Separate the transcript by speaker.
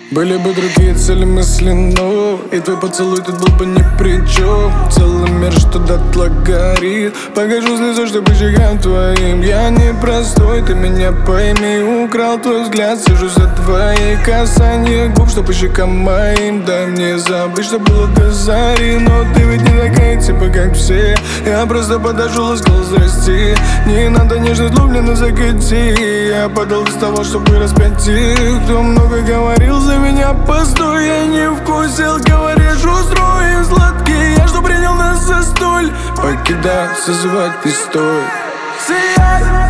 Speaker 1: Были бы другие цели, мысли, но и твой поцелуй тут был бы ни при чем. Целый мир, что дотла горит. Покажу слезу, что по щекам твоим. Я не простой, ты меня пойми. Украл твой взгляд, сижу за твои касания губ, что по щекам моим. Дай мне забыть, что было до зари. Но ты ведь не такая, типа как все. Я просто подошел и сказал здрасти. Не надо нежность, влюбленно закати. Я падал без того, чтобы распять их. Кто много говорил за меня, постой, я не вкусил. Говоришь, устроим сладкий. Я что принял нас за столь. Покидай, созывать не стой.